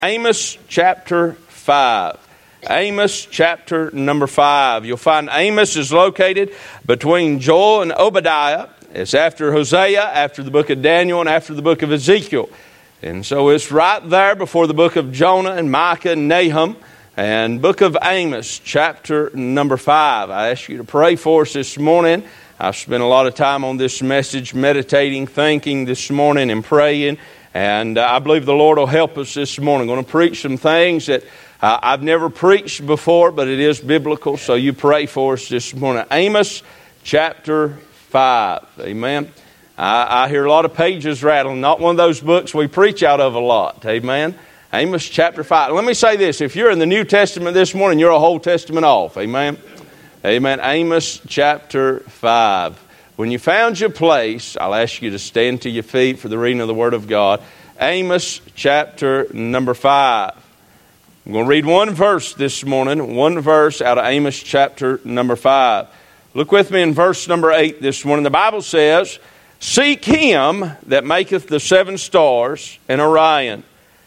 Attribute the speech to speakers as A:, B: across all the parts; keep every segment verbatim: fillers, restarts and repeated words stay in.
A: Amos chapter five. Amos chapter number five. You'll find Amos is located between Joel and Obadiah. It's after Hosea, after the book of Daniel, and after the book of Ezekiel. And so it's right there before the book of Jonah and Micah and Nahum. And book of Amos chapter number five. I ask you to pray for us this morning. I've spent a lot of time on this message, meditating, thinking this morning, and praying. And uh, I believe the Lord will help us this morning. I'm going to preach some things that uh, I've never preached before, but it is biblical. So you pray for us this morning. Amos chapter five. Amen. I, I hear a lot of pages rattling. Not one of those books we preach out of a lot. Amen. Amos chapter five. Let me say this. If you're in the New Testament this morning, you're a whole testament off. Amen. Amen. Amos chapter five. When you found your place, I'll ask you to stand to your feet for the reading of the Word of God. Amos chapter number five. I'm going to read one verse this morning, one verse out of Amos chapter number five. Look with me in verse number eight this morning. The Bible says, "Seek him that maketh the seven stars and Orion,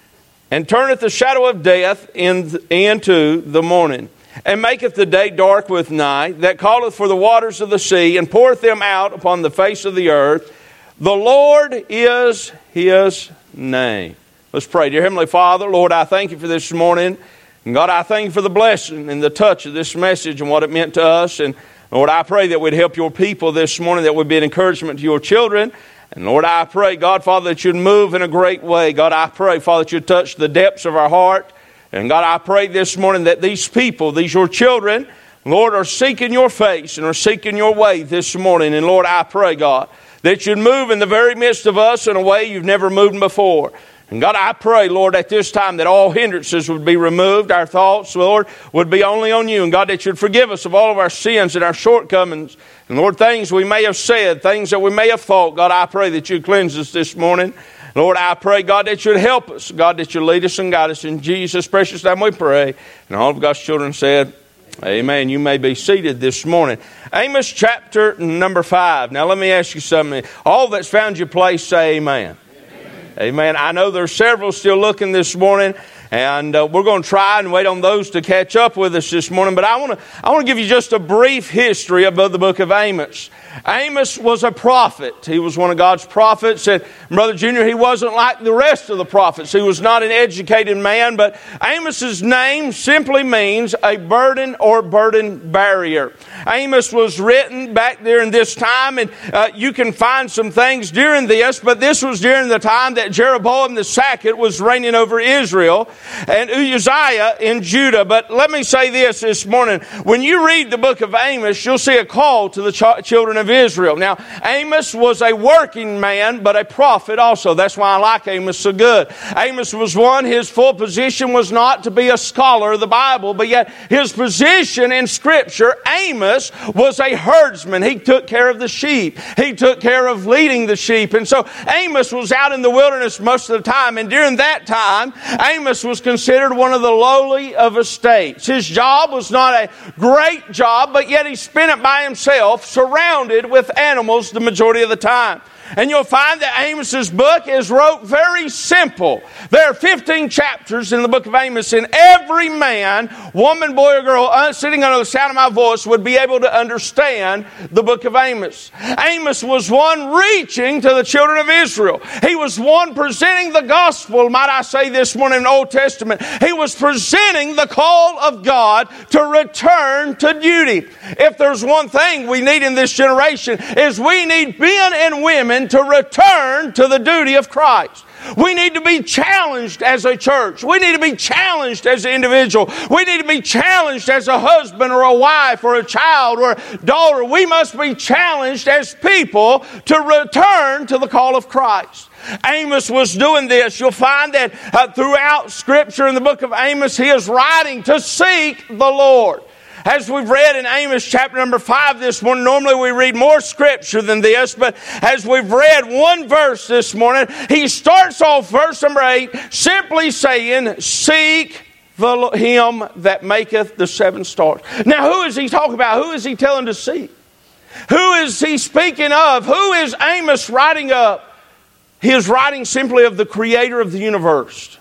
A: and turneth the shadow of death in, into the morning, and maketh the day dark with night, that calleth for the waters of the sea, and poureth them out upon the face of the earth. The Lord is his name." Let's pray. Dear Heavenly Father, Lord, I thank you for this morning. And God, I thank you for the blessing and the touch of this message and what it meant to us. And Lord, I pray that we'd help your people this morning, that would be an encouragement to your children. And Lord, I pray, God, Father, that you'd move in a great way. God, I pray, Father, that you'd touch the depths of our heart. And God, I pray this morning that these people, these your children, Lord, are seeking your face and are seeking your way this morning. And Lord, I pray, God, that you'd move in the very midst of us in a way you've never moved before. And God, I pray, Lord, at this time that all hindrances would be removed. Our thoughts, Lord, would be only on you. And God, that you'd forgive us of all of our sins and our shortcomings. And Lord, things we may have said, things that we may have thought. God, I pray that you'd cleanse us this morning. Lord, I pray, God, that you'd help us. God, that you'd lead us and guide us. In Jesus' precious name we pray. And all of God's children said, amen. You may be seated this morning. Amos chapter number five. Now let me ask you something. All that's found your place, say amen. Amen. Amen. I know there's several still looking this morning. And uh, we're going to try and wait on those to catch up with us this morning. But I want to I want to give you just a brief history about the book of Amos. Amos was a prophet. He was one of God's prophets. And Brother Junior, he wasn't like the rest of the prophets. He was not an educated man. But Amos's name simply means a burden or burden barrier. Amos was written back there in this time. And uh, you can find some things during this. But this was during the time that Jeroboam the second was reigning over Israel, and Uzziah in Judah. But let me say this this morning. When you read the book of Amos, you'll see a call to the ch- children of Israel. Now, Amos was a working man, but a prophet also. That's why I like Amos so good. Amos was one, his full position was not to be a scholar of the Bible, but yet his position in Scripture, Amos was a herdsman. He took care of the sheep. He took care of leading the sheep. And so Amos was out in the wilderness most of the time. And during that time, Amos was considered one of the lowly of estates. His job was not a great job, but yet he spent it by himself, surrounded with animals the majority of the time. And you'll find that Amos's book is wrote very simple. There are fifteen chapters in the book of Amos, and every man, woman, boy, or girl uh, sitting under the sound of my voice would be able to understand the book of Amos. Amos was one reaching to the children of Israel. He was one presenting the gospel, might I say this morning in the Old Testament. He was presenting the call of God to return to duty. If there's one thing we need in this generation, is we need men and women to return to the duty of Christ. We need to be challenged as a church. We need to be challenged as an individual. We need to be challenged as a husband or a wife or a child or a daughter. We must be challenged as people to return to the call of Christ. Amos was doing this. You'll find that uh, throughout Scripture in the book of Amos, he is writing to seek the Lord. As we've read in Amos chapter number five this morning, normally we read more Scripture than this, but as we've read one verse this morning, he starts off verse number eight simply saying, "Seek the, him that maketh the seven stars." Now, who is he talking about? Who is he telling to seek? Who is he speaking of? Who is Amos writing of? He is writing simply of the Creator of the universe.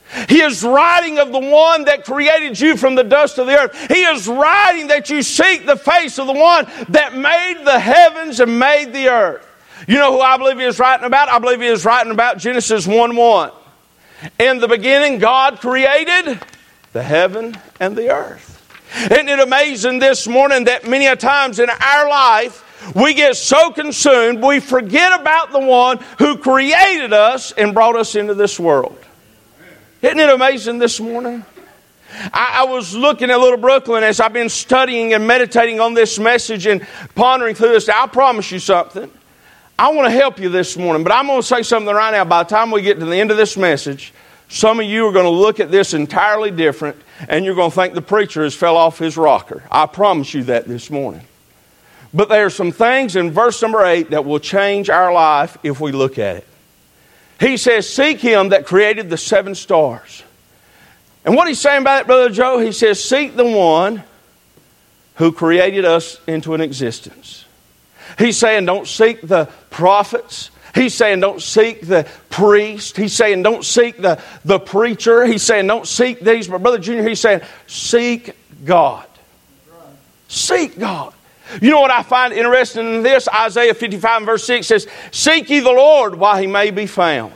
A: He is writing of the one that created you from the dust of the earth. He is writing that you seek the face of the one that made the heavens and made the earth. You know who I believe he is writing about? I believe he is writing about Genesis one one. In the beginning, God created the heaven and the earth. Isn't it amazing this morning that many a times in our life, we get so consumed, we forget about the one who created us and brought us into this world. Isn't it amazing this morning? I, I was looking at Little Brooklyn as I've been studying and meditating on this message and pondering through this. I'll promise you something. I want to help you this morning, but I'm going to say something right now. By the time we get to the end of this message, some of you are going to look at this entirely different, and you're going to think the preacher has fell off his rocker. I promise you that this morning. But there are some things in verse number eight that will change our life if we look at it. He says, seek him that created the seven stars. And what he's saying about it, Brother Joe, he says, seek the one who created us into an existence. He's saying, don't seek the prophets. He's saying, don't seek the priest. He's saying, don't seek the, the preacher. He's saying, don't seek these. But Brother Junior, he's saying, seek God. Seek God. You know what I find interesting in this? Isaiah fifty-five and verse six says, seek ye the Lord while he may be found.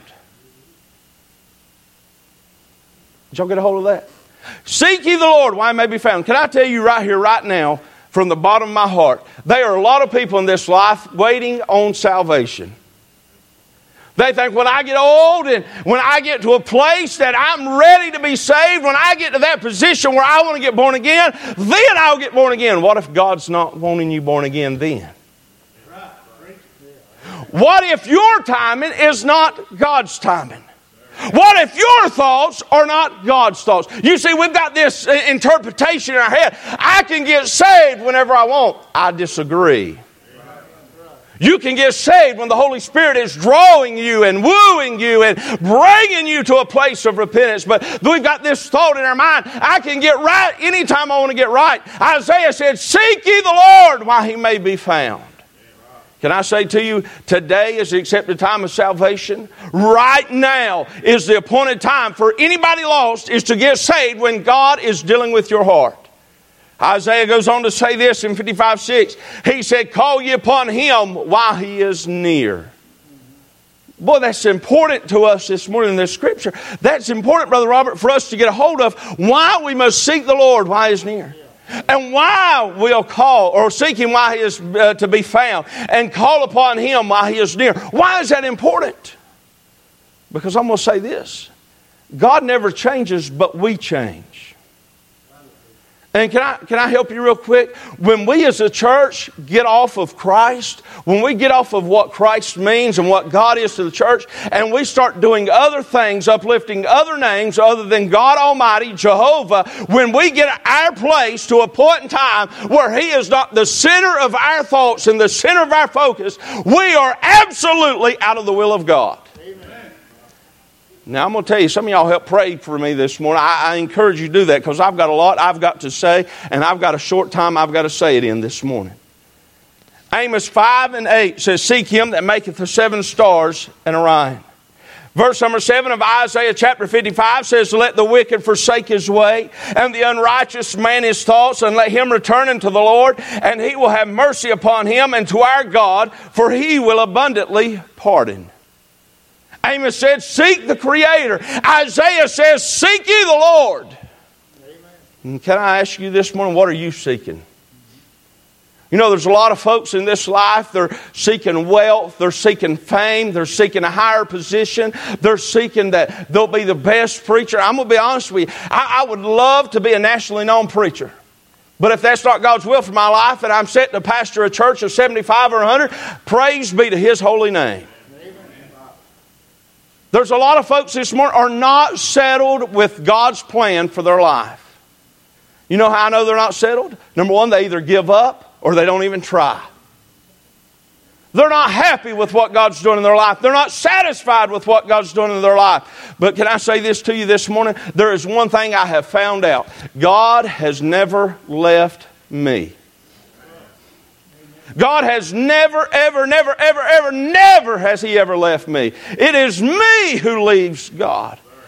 A: Did y'all get a hold of that? Seek ye the Lord while he may be found. Can I tell you right here, right now, from the bottom of my heart, there are a lot of people in this life waiting on salvation. They think when I get old and when I get to a place that I'm ready to be saved, when I get to that position where I want to get born again, then I'll get born again. What if God's not wanting you born again then? What if your timing is not God's timing? What if your thoughts are not God's thoughts? You see, we've got this interpretation in our head. I can get saved whenever I want. I disagree. You can get saved when the Holy Spirit is drawing you and wooing you and bringing you to a place of repentance. But we've got this thought in our mind, I can get right anytime I want to get right. Isaiah said, seek ye the Lord while he may be found. Can I say to you, today is the accepted time of salvation. Right now is the appointed time for anybody lost is to get saved when God is dealing with your heart. Isaiah goes on to say this in fifty-five six. He said, call ye upon him while he is near. Boy, that's important to us this morning in this scripture. That's important, Brother Robert, for us to get a hold of why we must seek the Lord while he is near. And why we'll call or seek him while he is uh, to be found and call upon him while he is near. Why is that important? Because I'm going to say this. God never changes, but we change. And can I, can I help you real quick? When we as a church get off of Christ, when we get off of what Christ means and what God is to the church, and we start doing other things, uplifting other names other than God Almighty, Jehovah, when we get our place to a point in time where He is not the center of our thoughts and the center of our focus, we are absolutely out of the will of God. Now, I'm going to tell you, some of y'all help pray for me this morning. I, I encourage you to do that because I've got a lot I've got to say, and I've got a short time I've got to say it in this morning. Amos five and eight says, seek him that maketh the seven stars and Orion. Verse number seven of Isaiah chapter fifty-five says, let the wicked forsake his way, and the unrighteous man his thoughts, and let him return unto the Lord, and he will have mercy upon him and to our God, for he will abundantly pardon. Amos said, seek the Creator. Isaiah says, seek ye the Lord. Amen. Can I ask you this morning, what are you seeking? You know, there's a lot of folks in this life, they're seeking wealth, they're seeking fame, they're seeking a higher position, they're seeking that they'll be the best preacher. I'm going to be honest with you, I, I would love to be a nationally known preacher. But if that's not God's will for my life and I'm set to pastor a church of seventy-five or one hundred, praise be to His holy name. There's a lot of folks this morning are not settled with God's plan for their life. You know how I know they're not settled? Number one, they either give up or they don't even try. They're not happy with what God's doing in their life. They're not satisfied with what God's doing in their life. But can I say this to you this morning? There is one thing I have found out. God has never left me. God has never, ever, never, ever, ever, never has He ever left me. It is me who leaves God.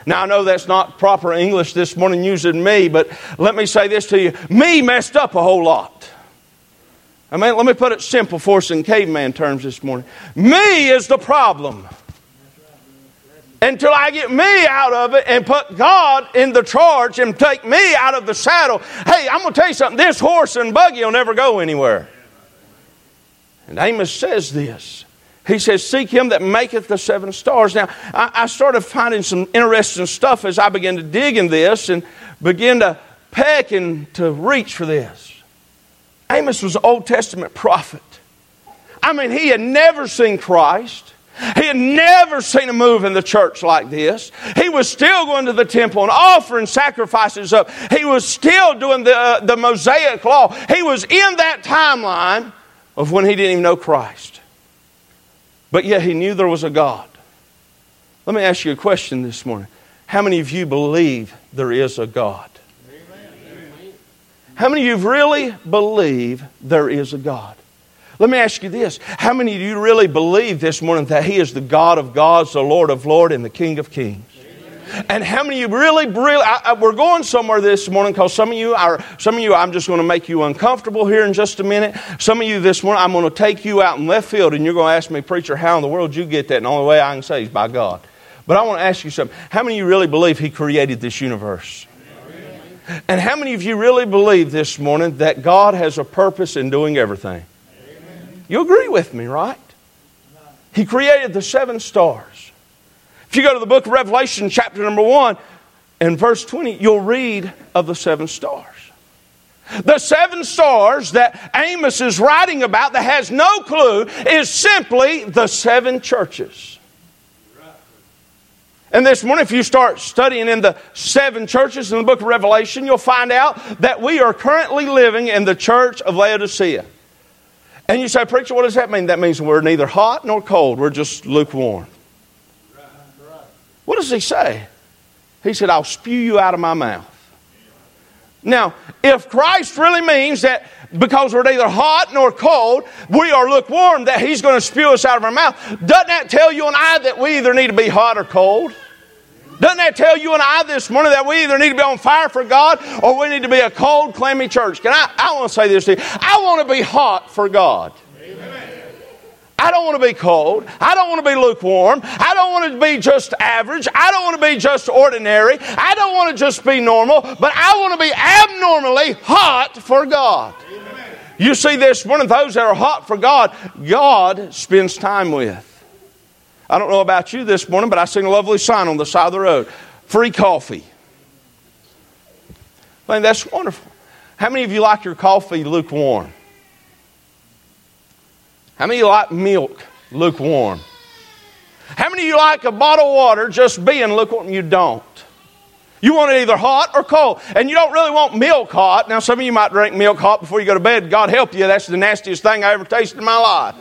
A: Now, I know that's not proper English this morning using me, but let me say this to you. Me messed up a whole lot. I mean, let me put it simple for us in caveman terms this morning. Me is the problem. Until I get me out of it and put God in the charge and take me out of the saddle. Hey, I'm going to tell you something. This horse and buggy will never go anywhere. And Amos says this. He says, seek him that maketh the seven stars. Now, I, I started finding some interesting stuff as I began to dig in this and begin to peck and to reach for this. Amos was an Old Testament prophet. I mean, he had never seen Christ. He had never seen a move in the church like this. He was still going to the temple and offering sacrifices up. He was still doing the, uh, the Mosaic law. He was in that timeline of when he didn't even know Christ. But yet he knew there was a God. Let me ask you a question this morning. How many of you believe there is a God? Amen. How many of you really believe there is a God? Let me ask you this. How many of you really believe this morning that He is the God of gods, the Lord of lords, and the King of kings? Amen. And how many of you really, really, I, I, we're going somewhere this morning because some of you are, some of you, I'm just going to make you uncomfortable here in just a minute. Some of you this morning, I'm going to take you out in left field and you're going to ask me, preacher, how in the world did you get that? And the only way I can say is by God. But I want to ask you something. How many of you really believe He created this universe? Amen. And how many of you really believe this morning that God has a purpose in doing everything? You agree with me, right? He created the seven stars. If you go to the book of Revelation, chapter number one, and verse twenty, you'll read of the seven stars. The seven stars that Amos is writing about that has no clue is simply the seven churches. And this morning, if you start studying in the seven churches in the book of Revelation, you'll find out that we are currently living in the church of Laodicea. And you say, preacher, what does that mean? That means we're neither hot nor cold. We're just lukewarm. What does he say? He said, I'll spew you out of my mouth. Now, if Christ really means that because we're neither hot nor cold, we are lukewarm, that He's going to spew us out of our mouth, doesn't that tell you and I that we either need to be hot or cold? Doesn't that tell you and I this morning that we either need to be on fire for God or we need to be a cold, clammy church? Can I, I want to say this to you. I want to be hot for God. Amen. I don't want to be cold. I don't want to be lukewarm. I don't want to be just average. I don't want to be just ordinary. I don't want to just be normal. But I want to be abnormally hot for God. Amen. You see this morning, those that are hot for God, God spends time with. I don't know about you this morning, but I seen a lovely sign on the side of the road. Free coffee. I mean, that's wonderful. How many of you like your coffee lukewarm? How many of you like milk lukewarm? How many of you like a bottle of water just being lukewarm? You don't. You want it either hot or cold. And you don't really want milk hot. Now, some of you might drink milk hot before you go to bed. God help you. That's the nastiest thing I ever tasted in my life.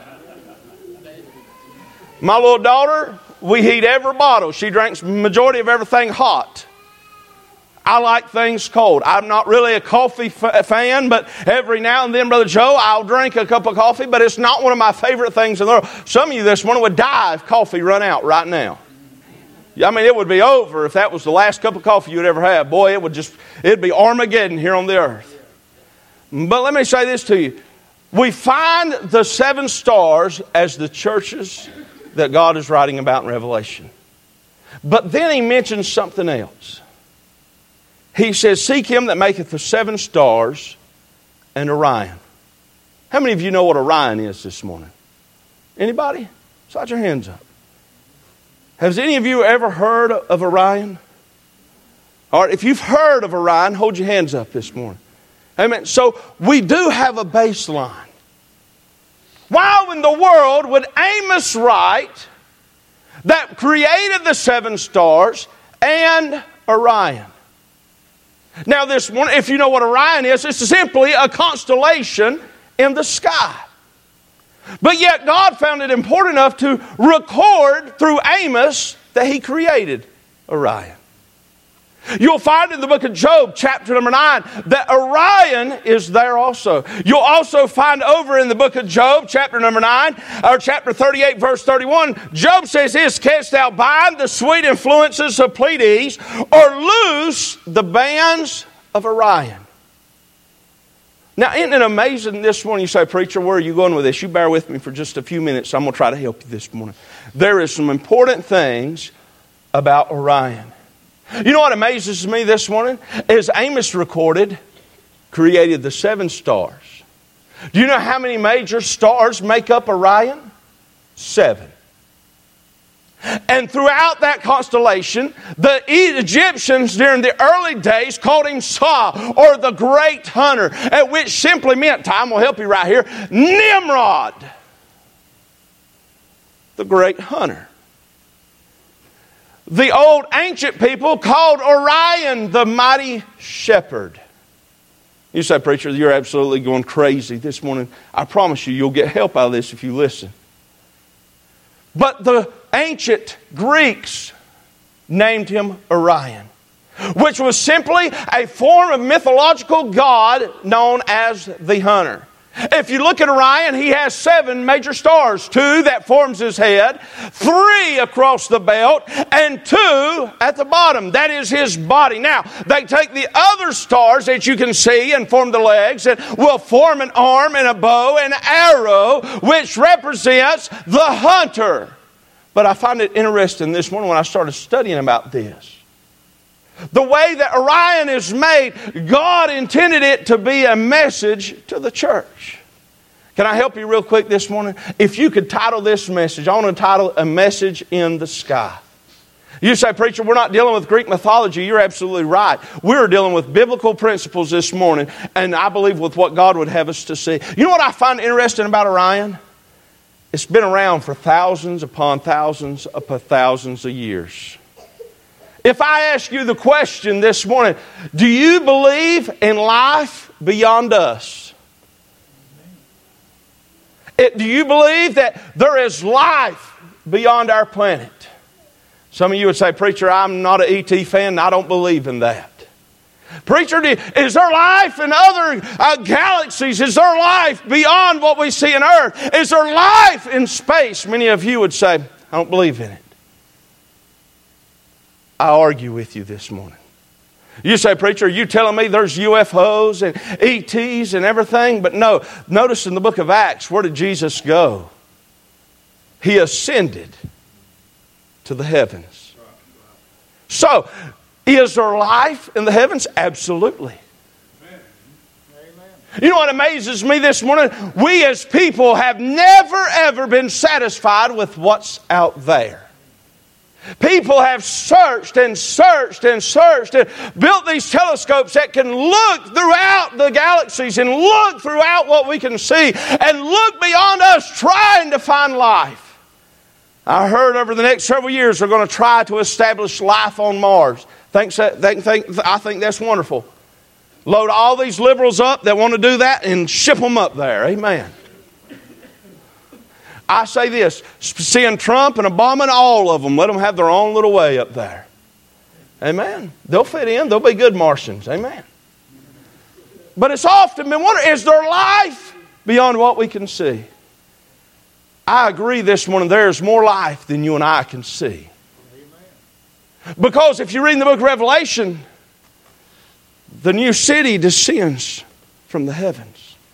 A: My little daughter, we heat every bottle. She drinks the majority of everything hot. I like things cold. I'm not really a coffee f- fan, but every now and then, Brother Joe, I'll drink a cup of coffee, but it's not one of my favorite things in the world. Some of you this morning would die if coffee run out right now. I mean, it would be over if that was the last cup of coffee you'd ever have. Boy, it would just, it'd be Armageddon here on the earth. But let me say this to you. We find the seven stars as the churches that God is writing about in Revelation. But then he mentions something else. He says, seek him that maketh the seven stars and Orion. How many of you know what Orion is this morning? Anybody? Slide your hands up. Has any of you ever heard of Orion? All right, if you've heard of Orion, hold your hands up this morning. Amen. So we do have a baseline. Why in the world would Amos write that created the seven stars and Orion? Now this morning, if you know what Orion is, it's simply a constellation in the sky. But yet God found it important enough to record through Amos that He created Orion. You'll find in the book of Job, chapter number nine, that Orion is there also. You'll also find over in the book of Job, chapter number nine, or chapter thirty-eight, verse thirty-one, Job says this, canst thou bind the sweet influences of Pleiades, or loose the bands of Orion? Now, isn't it amazing this morning? You say, preacher, where are you going with this? You bear with me for just a few minutes. I'm going to try to help you this morning. There is some important things about Orion. You know what amazes me this morning? Is Amos recorded, created the seven stars. Do you know how many major stars make up Orion? Seven. And throughout that constellation, the Egyptians during the early days called him Sa, or the great hunter, at which simply meant, time will help you right here, Nimrod, the great hunter. The old ancient people called Orion the mighty shepherd. You say, preacher, you're absolutely going crazy this morning. I promise you, you'll get help out of this if you listen. But the ancient Greeks named him Orion, which was simply a form of mythological god known as the hunter. If you look at Orion, he has seven major stars. Two that forms his head, three across the belt, and two at the bottom. That is his body. Now, they take the other stars that you can see and form the legs, and will form an arm and a bow and an arrow, which represents the hunter. But I find it interesting this morning when I started studying about this. The way that Orion is made, God intended it to be a message to the church. Can I help you real quick this morning? If you could title this message, I want to title A Message in the Sky. You say, preacher, we're not dealing with Greek mythology. You're absolutely right. We're dealing with biblical principles this morning, and I believe with what God would have us to see. You know what I find interesting about Orion? It's been around for thousands upon thousands upon thousands of years. If I ask you the question this morning, do you believe in life beyond us? It, do you believe that there is life beyond our planet? Some of you would say, preacher, I'm not an E T fan and I don't believe in that. Preacher, is there life in other uh, galaxies? Is there life beyond what we see in Earth? Is there life in space? Many of you would say, I don't believe in it. I argue with you this morning. You say, preacher, are you telling me there's U F Os and E Ts and everything? But no, notice in the book of Acts, where did Jesus go? He ascended to the heavens. So, is there life in the heavens? Absolutely. You know what amazes me this morning? We as people have never ever been satisfied with what's out there. People have searched and searched and searched and built these telescopes that can look throughout the galaxies and look throughout what we can see and look beyond us trying to find life. I heard over the next several years they're going to try to establish life on Mars. Think, think, think, I think that's wonderful. Load all these liberals up that want to do that and ship them up there. Amen. I say this, seeing Trump and Obama and all of them, let them have their own little way up there. Amen. They'll fit in. They'll be good Martians. Amen. But it's often been wondered, is there life beyond what we can see? I agree this morning, there's more life than you and I can see. Because if you read in the book of Revelation, the new city descends from the heavens.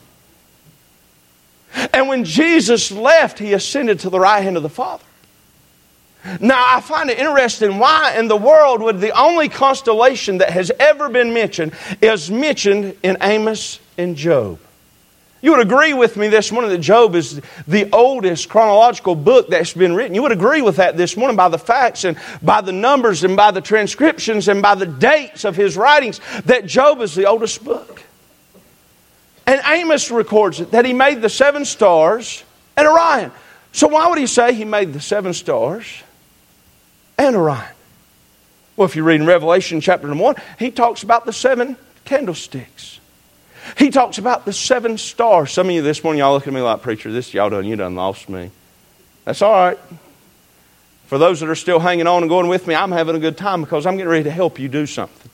A: And when Jesus left, He ascended to the right hand of the Father. Now, I find it interesting why in the world would the only constellation that has ever been mentioned is mentioned in Amos and Job. You would agree with me this morning that Job is the oldest chronological book that's been written. You would agree with that this morning by the facts and by the numbers and by the transcriptions and by the dates of his writings that Job is the oldest book. And Amos records it, that he made the seven stars and Orion. So why would he say he made the seven stars and Orion? Well, if you read in Revelation chapter number one, he talks about the seven candlesticks. He talks about the seven stars. Some of you this morning, y'all look at me like, preacher, this y'all done, you done lost me. That's all right. For those that are still hanging on and going with me, I'm having a good time because I'm getting ready to help you do something.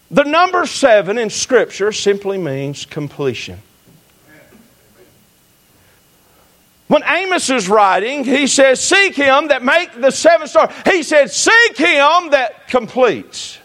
A: The number seven in Scripture simply means completion. When Amos is writing, he says, seek him that make the seven stars. He said, seek him that completes.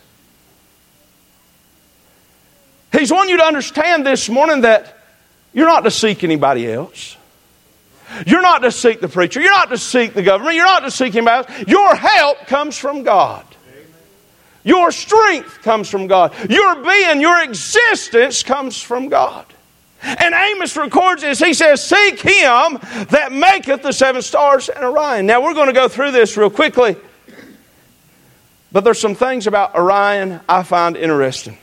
A: He's wanting you to understand this morning that you're not to seek anybody else. You're not to seek the preacher. You're not to seek the government. You're not to seek anybody else. Your help comes from God. Your strength comes from God. Your being, your existence comes from God. And Amos records this. He says, seek him that maketh the seven stars and Orion. Now we're going to go through this real quickly. But there's some things about Orion I find interesting.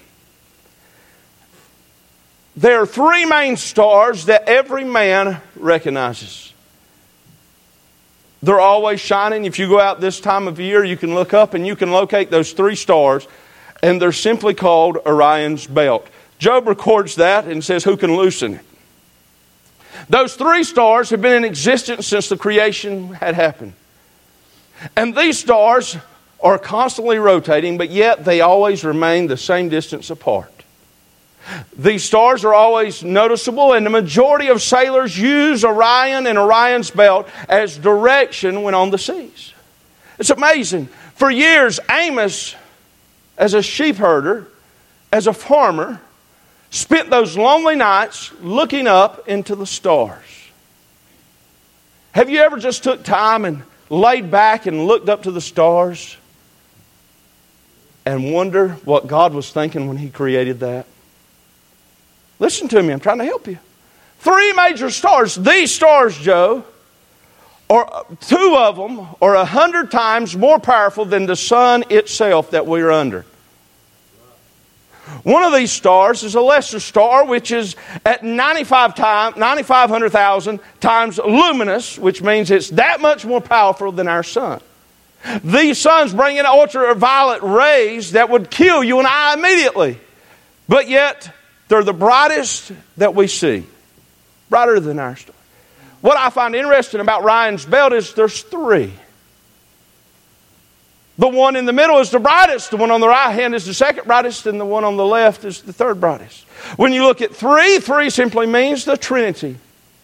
A: There are three main stars that every man recognizes. They're always shining. If you go out this time of year, you can look up and you can locate those three stars. And they're simply called Orion's belt. Job records that and says, who can loosen it? Those three stars have been in existence since the creation had happened. And these stars are constantly rotating, but yet they always remain the same distance apart. These stars are always noticeable, and the majority of sailors use Orion and Orion's belt as direction when on the seas. It's amazing. For years, Amos, as a sheep herder, as a farmer, spent those lonely nights looking up into the stars. Have you ever just took time and laid back and looked up to the stars and wonder what God was thinking when He created that? Listen to me, I'm trying to help you. Three major stars. These stars, Joe, or two of them are a hundred times more powerful than the sun itself that we're under. One of these stars is a lesser star, which is at ninety-five hundred thousand times luminous, which means it's that much more powerful than our sun. These suns bring in ultraviolet rays that would kill you and I immediately. But yet, they're the brightest that we see. Brighter than our star. What I find interesting about Orion's belt is there's three. The one in the middle is the brightest. The one on the right hand is the second brightest. And the one on the left is the third brightest. When you look at three, three simply means the Trinity.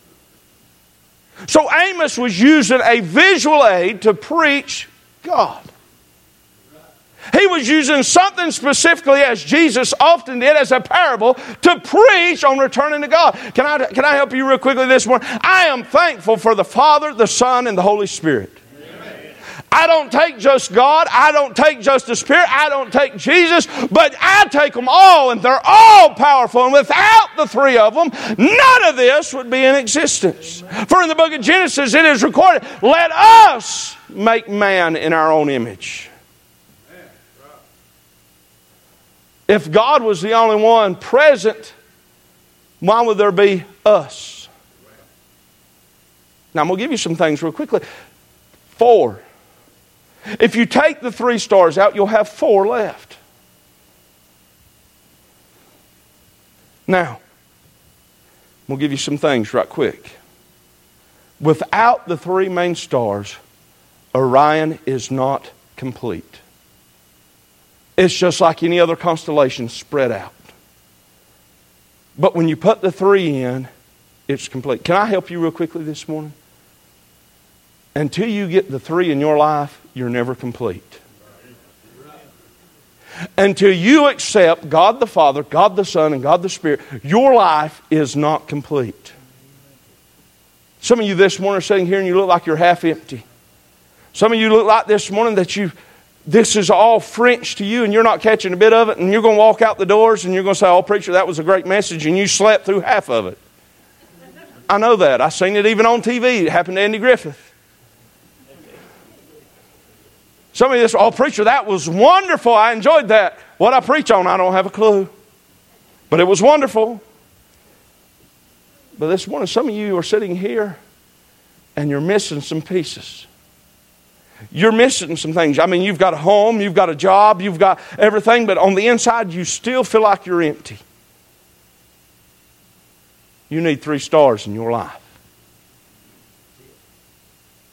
A: So Amos was using a visual aid to preach God. He was using something specifically, as Jesus often did, as a parable, to preach on returning to God. Can I, can I help you real quickly this morning? I am thankful for the Father, the Son, and the Holy Spirit. I don't take just God. I don't take just the Spirit. I don't take Jesus. But I take them all, and they're all powerful. And without the three of them, none of this would be in existence. For in the book of Genesis, it is recorded, let us make man in our own image. If God was the only one present, why would there be us? Now I'm going to give you some things real quickly. Four. If you take the three stars out, you'll have four left. Now, we'll give you some things right quick. Without the three main stars, Orion is not complete. It's just like any other constellation spread out. But when you put the three in, it's complete. Can I help you real quickly this morning? Until you get the three in your life, you're never complete. Until you accept God the Father, God the Son, and God the Spirit, your life is not complete. Some of you this morning are sitting here and you look like you're half empty. Some of you look like this morning that you this is all French to you and you're not catching a bit of it, and you're going to walk out the doors and you're going to say, oh, preacher, that was a great message, and you slept through half of it. I know that. I've seen it even on T V. It happened to Andy Griffith. Some of you say, oh, preacher, that was wonderful. I enjoyed that. What I preach on, I don't have a clue. But it was wonderful. But this morning, some of you are sitting here and you're missing some pieces. You're missing some things. I mean, you've got a home, you've got a job, you've got everything, but on the inside, you still feel like you're empty. You need three stars in your life.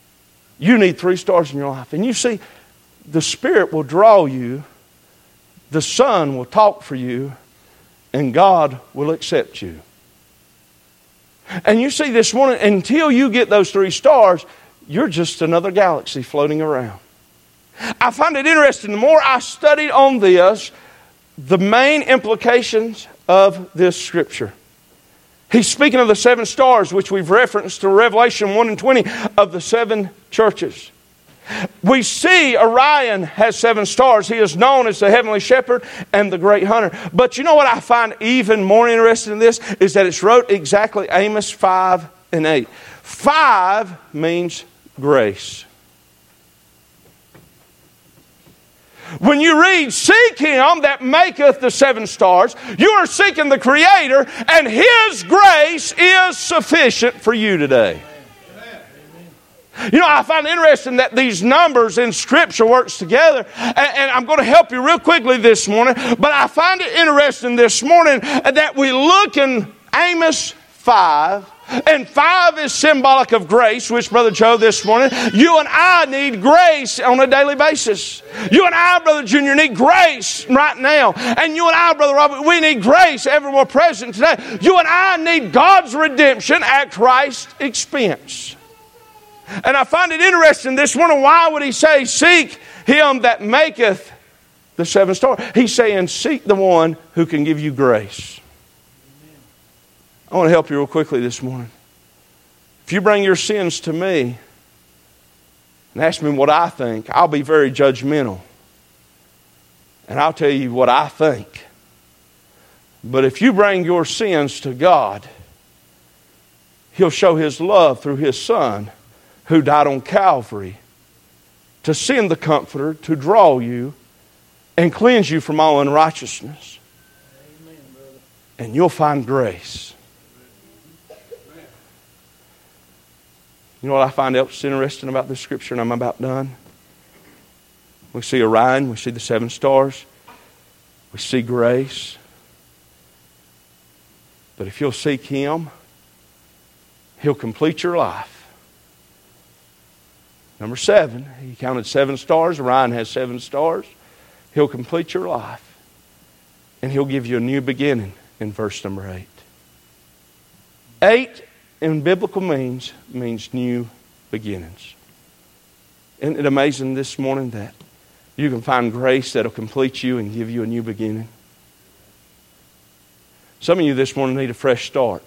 A: You need three stars in your life. And you see, the Spirit will draw you the Son will talk for you, and God will accept you. And you see this morning, until you get those three stars, you're just another galaxy floating around. I find it interesting. The more I studied on this, the main implications of this scripture. He's speaking of the seven stars, which we've referenced to Revelation one and twenty, of the seven churches. We see Orion has seven stars. He is known as the heavenly shepherd and the great hunter. But you know what I find even more interesting in this? Is that it's wrote exactly Amos five and eight. Five means grace. When you read, seek Him that maketh the seven stars, you are seeking the Creator, and His grace is sufficient for you today. You know, I find it interesting that these numbers in Scripture works together, and, and I'm going to help you real quickly this morning, but I find it interesting this morning that we look in Amos five, and five is symbolic of grace, which, Brother Joe, this morning, you and I need grace on a daily basis. You and I, Brother Junior, need grace right now. And you and I, Brother Robert, we need grace ever more present today. You and I need God's redemption at Christ's expense. And I find it interesting this morning, why would He say, seek Him that maketh the seven stars? He's saying, seek the one who can give you grace. I want to help you real quickly this morning. If you bring your sins to me and ask me what I think, I'll be very judgmental. And I'll tell you what I think. But if you bring your sins to God, He'll show His love through His Son, who died on Calvary, to send the Comforter to draw you and cleanse you from all unrighteousness. Amen, brother. And you'll find grace. You know what I find else interesting about this scripture, and I'm about done? We see Orion, we see the seven stars, we see grace. But if you'll seek Him, He'll complete your life. Number seven, He counted seven stars. Orion has seven stars. He'll complete your life. And He'll give you a new beginning in verse number eight. Eight in biblical means means new beginnings. Isn't it amazing this morning that you can find grace that'll complete you and give you a new beginning? Some of you this morning need a fresh start.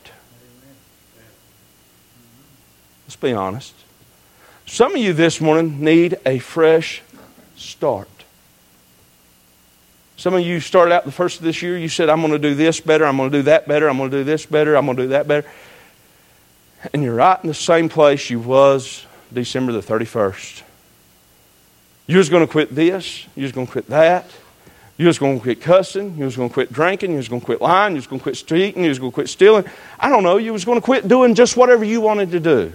A: Let's be honest. Some of you this morning need a fresh start. Some of you started out the first of this year, you said, I'm going to do this better, I'm going to do that better, I'm going to do this better, I'm going to do that better. And you're right in the same place you was December the thirty-first. You was going to quit this, you was going to quit that, you was going to quit cussing, you was going to quit drinking, you was going to quit lying, you was going to quit cheating, you was going to quit stealing. I don't know, you was going to quit doing just whatever you wanted to do.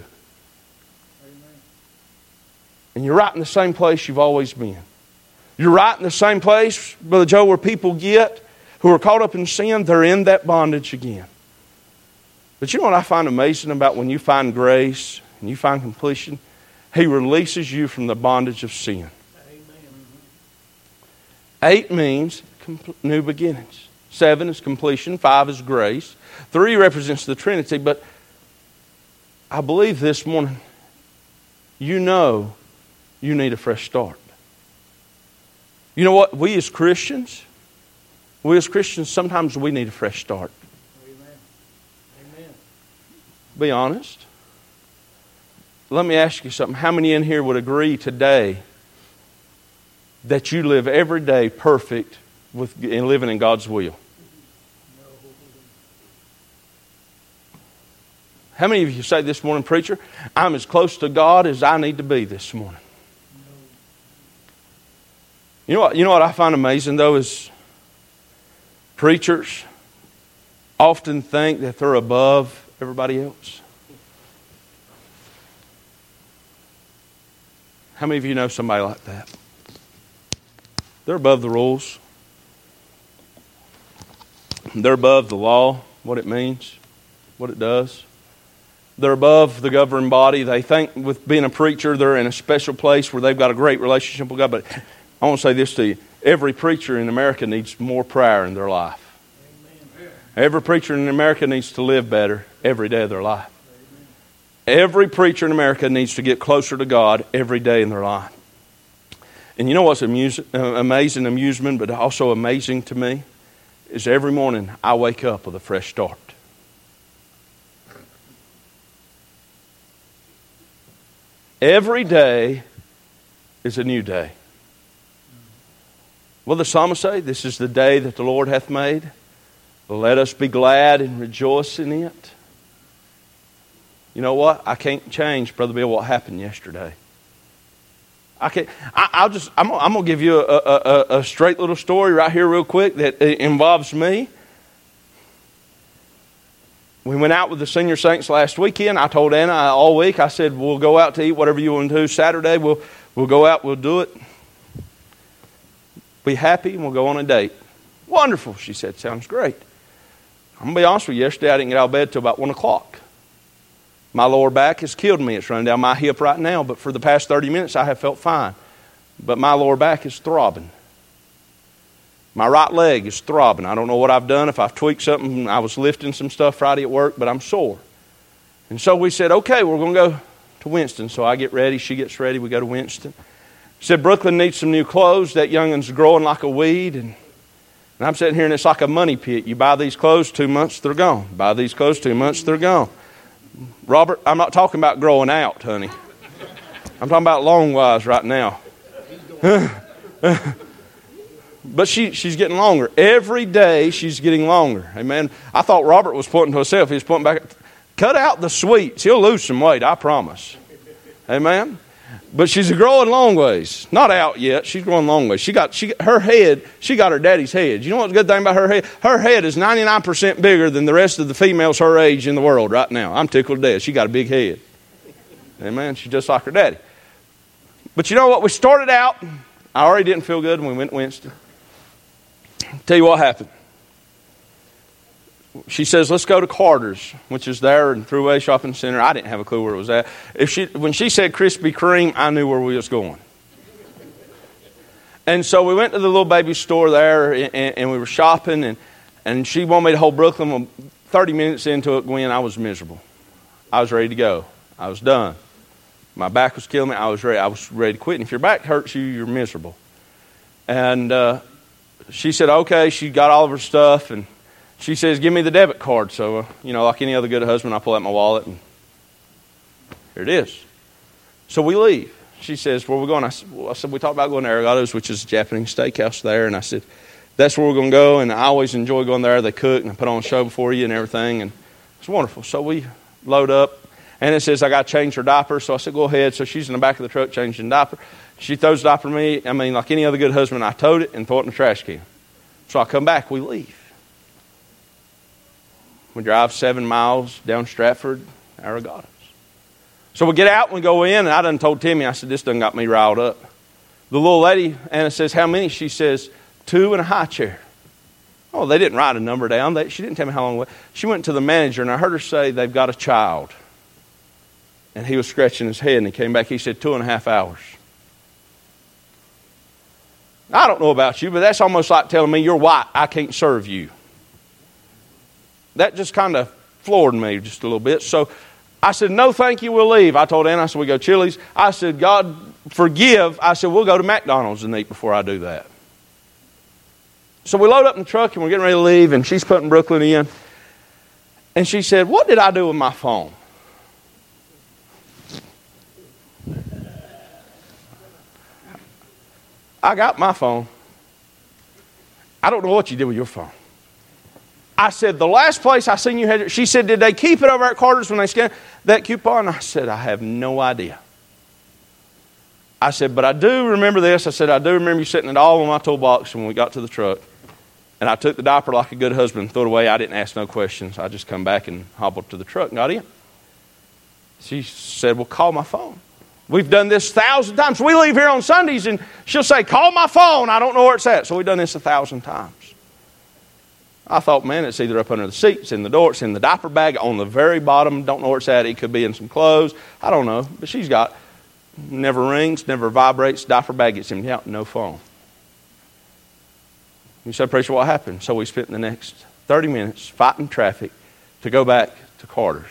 A: And you're right in the same place you've always been. You're right in the same place, Brother Joe, where people get who are caught up in sin, they're in that bondage again. But you know what I find amazing about when you find grace and you find completion? He releases you from the bondage of sin. Amen. Eight means new beginnings. Seven is completion. Five is grace. Three represents the Trinity. But I believe this morning, you know you need a fresh start. You know what? We as Christians, we as Christians, sometimes we need a fresh start. Be honest. Let me ask you something. How many in here would agree today that you live every day perfect with and living in God's will? How many of you say this morning, preacher, I'm as close to God as I need to be this morning? You know what, you know what I find amazing though is preachers often think that they're above everybody else. How many of you know somebody like that? They're above the rules. They're above the law, what it means, what it does. They're above the governing body. They think with being a preacher, they're in a special place where they've got a great relationship with God. But I want to say this to you. Every preacher in America needs more prayer in their life. Every preacher in America needs to live better every day of their life. Every preacher in America needs to get closer to God every day in their life. And you know what's amuse, uh, amazing amusement, but also amazing to me, is every morning I wake up with a fresh start. Every day is a new day. What does the psalmist say? This is the day that the Lord hath made. Let us be glad and rejoice in it. You know what? I can't change, Brother Bill, what happened yesterday. I can't. I, I'll just. I'm, I'm going to give you a, a, a, a straight little story right here, real quick, that involves me. We went out with the senior saints last weekend. I told Anna all week. I said, "We'll go out to eat whatever you want to do Saturday. We'll we'll go out. We'll do it. Be happy, and we'll go on a date." Wonderful, she said. Sounds great. I'm going to be honest with you. Yesterday, I didn't get out of bed till about one o'clock. My lower back has killed me. It's running down my hip right now. But for the past thirty minutes, I have felt fine. But my lower back is throbbing. My right leg is throbbing. I don't know what I've done. If I've tweaked something, I was lifting some stuff Friday at work, but I'm sore. And so we said, okay, we're going to go to Winston. So I get ready. She gets ready. We go to Winston. Said, Brooklyn needs some new clothes. That youngin's growing like a weed. And, and I'm sitting here, and it's like a money pit. You buy these clothes, two months, they're gone. Buy these clothes, two months, they're gone. Robert, I'm not talking about growing out, honey. I'm talking about long-wise right now. But she, she's getting longer. Every day she's getting longer. Amen. I thought Robert was pointing to himself. He was pointing back. Cut out the sweets. He'll lose some weight, I promise. Amen. But she's growing long ways. Not out yet. She's growing long ways. She got she her head. She got her daddy's head. You know what's the good thing about her head? Her head is ninety-nine percent bigger than the rest of the females her age in the world right now. I'm tickled to death. She got a big head. Amen. She's just like her daddy. But you know what? We started out. I already didn't feel good when we went to Winston. Tell you what happened. She says, let's go to Carter's, which is there in Thruway Shopping Center. I didn't have a clue where it was at. If she, when she said Krispy Kreme, I knew where we was going. And so we went to the little baby store there, and, and we were shopping, and, and she wanted me to hold Brooklyn. Well, thirty minutes into it, Gwen, I was miserable. I was ready to go. I was done. My back was killing me. I was ready. I was ready to quit. And if your back hurts you, you're miserable. And uh, she said, okay. She got all of her stuff, and she says, give me the debit card. So, uh, you know, like any other good husband, I pull out my wallet, and here it is. So we leave. She says, where are we going? I said, well, I said we talked about going to Arigatos, which is a Japanese steakhouse there. And I said, that's where we're going to go. And I always enjoy going there. They cook and they put on a show for you and everything. And it's wonderful. So we load up. And it says, I got to change her diaper. So I said, go ahead. So she's in the back of the truck changing the diaper. She throws the diaper at me. I mean, like any other good husband, I towed it and throw it in the trash can. So I come back. We leave. We drive seven miles down Stratford, Arigatos. So we get out and we go in, and I done told Timmy, I said, this done got me riled up. The little lady, Anna says, how many? She says, two in a high chair. Oh, they didn't write a number down. They, she didn't tell me how long it was. She went to the manager, and I heard her say, they've got a child. And he was scratching his head, and he came back. He said, two and a half hours. I don't know about you, but that's almost like telling me, you're white, I can't serve you. That just kind of floored me just a little bit. So I said, no, thank you, we'll leave. I told Anna, I said, we go to Chili's. I said, God, forgive. I said, we'll go to McDonald's and eat before I do that. So we load up in the truck, and we're getting ready to leave, and she's putting Brooklyn in. And she said, what did I do with my phone? I got my phone. I don't know what you did with your phone. I said, the last place I seen you had it, she said, did they keep it over at Carter's when they scanned that coupon? I said, I have no idea. I said, but I do remember this. I said, I do remember you setting it all in my toolbox when we got to the truck. And I took the diaper like a good husband and threw it away. I didn't ask no questions. I just come back and hobbled to the truck and got in. She said, well, call my phone. We've done this a thousand times. We leave here on Sundays, and she'll say, call my phone. I don't know where it's at. So we've done this a thousand times. I thought, man, it's either up under the seat, it's in the door, it's in the diaper bag on the very bottom. Don't know where it's at. It could be in some clothes. I don't know. But she's got never rings, never vibrates. Diaper bag gets empty out, no phone. You say, preacher, what happened? So we spent the next thirty minutes fighting traffic to go back to Carter's.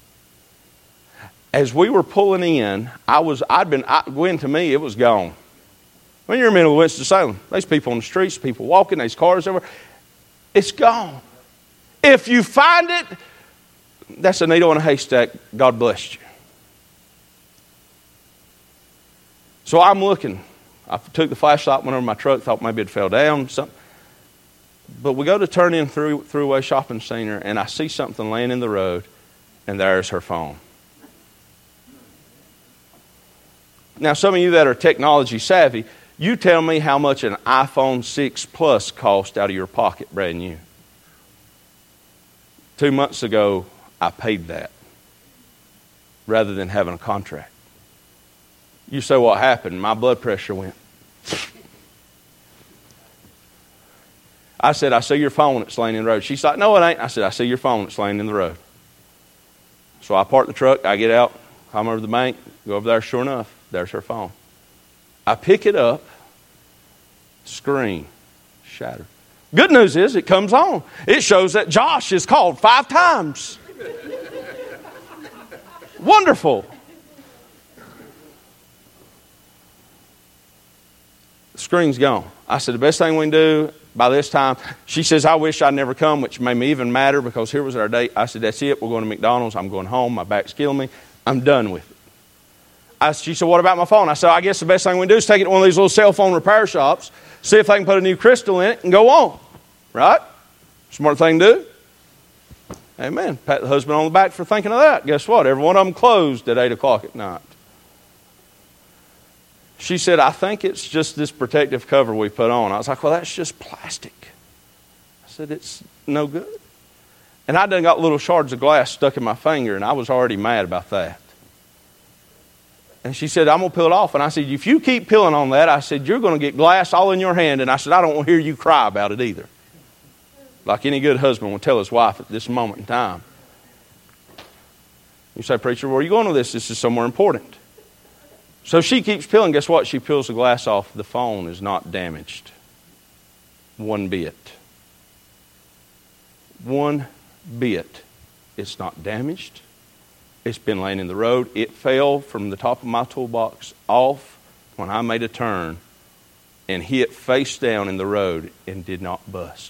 A: As we were pulling in, I was, I'd been, I, Gwen, to me, it was gone. When you're in the middle of Winston-Salem, there's people on the streets, people walking, there's cars everywhere. It's gone. If you find it, that's a needle in a haystack. God bless you. So I'm looking. I took the flashlight, went over my truck, thought maybe it fell down, something. But we go to turn in through Thruway Shopping Center, and I see something laying in the road, and there's her phone. Now, some of you that are technology savvy, you tell me how much an iPhone six Plus cost out of your pocket, brand new. Two months ago, I paid that rather than having a contract. You say, what happened? My blood pressure went. I said, I see your phone, it's laying in the road. She's like, no, it ain't. I said, I see your phone, it's laying in the road. So I park the truck, I get out, climb over to the bank, go over there, sure enough, there's her phone. I pick it up, screen shattered. Good news is it comes on. It shows that Josh is called five times. Wonderful. The screen's gone. I said, the best thing we can do by this time, she says, I wish I'd never come, which made me even madder because here was our date. I said, that's it. We're going to McDonald's. I'm going home. My back's killing me. I'm done with it. I, she said, what about my phone? I said, I guess the best thing we can do is take it to one of these little cell phone repair shops, see if they can put a new crystal in it and go on. Right? Smart thing to do. Amen. Pat the husband on the back for thinking of that. Guess what? Every one of them closed at eight o'clock at night. She said, I think it's just this protective cover we put on. I was like, well, that's just plastic. I said, it's no good. And I done got little shards of glass stuck in my finger, and I was already mad about that. And she said, I'm going to peel it off. And I said, if you keep peeling on that, I said, you're going to get glass all in your hand. And I said, I don't want to hear you cry about it either. Like any good husband will tell his wife at this moment in time. You say, preacher, where are you going with this? This is somewhere important. So she keeps peeling. Guess what? She peels the glass off. The phone is not damaged. One bit. One bit. It's not damaged. It's been laying in the road. It fell from the top of my toolbox off when I made a turn and hit face down in the road and did not bust.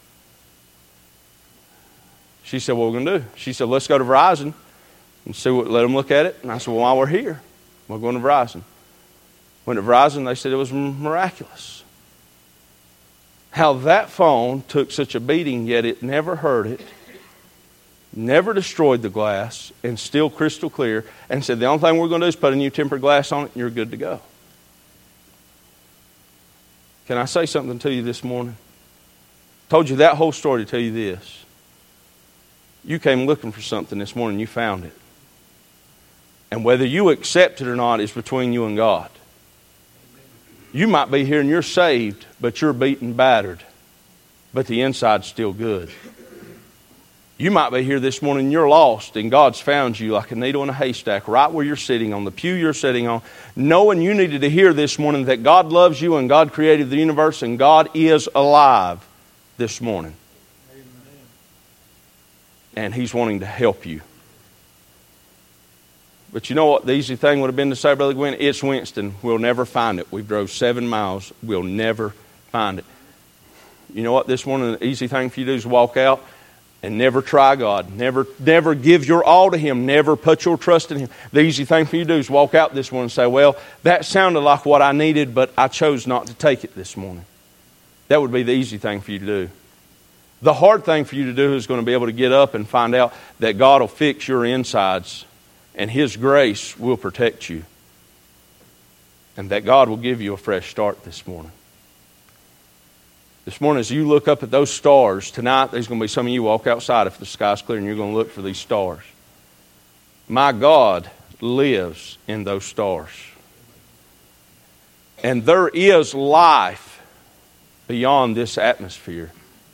A: She said, what are we going to do? She said, let's go to Verizon and see what, let them look at it. And I said, well, while we're here, we're going to Verizon. Went to Verizon, they said it was miraculous. How that phone took such a beating, yet it never hurt it. Never destroyed the glass, and still crystal clear, and said the only thing we're going to do is put a new tempered glass on it and you're good to go. Can I say something to you this morning? Told you that whole story to tell you this. You came looking for something this morning, you found it. And whether you accept it or not is between you and God. You might be here and you're saved, but you're beaten, battered, but the inside's still good. You might be here this morning and you're lost and God's found you like a needle in a haystack right where you're sitting on the pew you're sitting on, knowing you needed to hear this morning that God loves you and God created the universe and God is alive this morning. Amen. And He's wanting to help you. But you know what the easy thing would have been to say, Brother Gwen? It's Winston. We'll never find it. We drove seven miles. We'll never find it. You know what this morning the easy thing for you to do is walk out and never try God. Never, never give your all to Him. Never put your trust in Him. The easy thing for you to do is walk out this morning and say, well, that sounded like what I needed, but I chose not to take it this morning. That would be the easy thing for you to do. The hard thing for you to do is going to be able to get up and find out that God will fix your insides and His grace will protect you. And that God will give you a fresh start this morning. This morning, as you look up at those stars, tonight there's going to be some of you walk outside if the sky's clear and you're going to look for these stars. My God lives in those stars. And there is life beyond this atmosphere.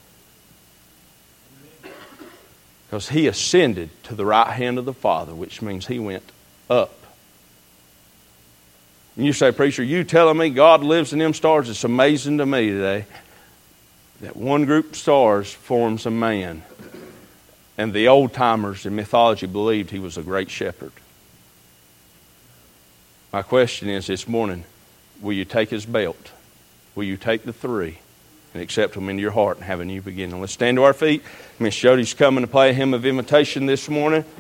A: Because He ascended to the right hand of the Father, which means He went up. And you say, preacher, you telling me God lives in them stars? It's amazing to me today. that one group of stars forms a man. And the old-timers in mythology believed he was a great shepherd. My question is this morning, will you take his belt? Will you take the three and accept them into your heart and have a new beginning? Let's stand to our feet. Miss Jody's coming to play a hymn of invitation this morning.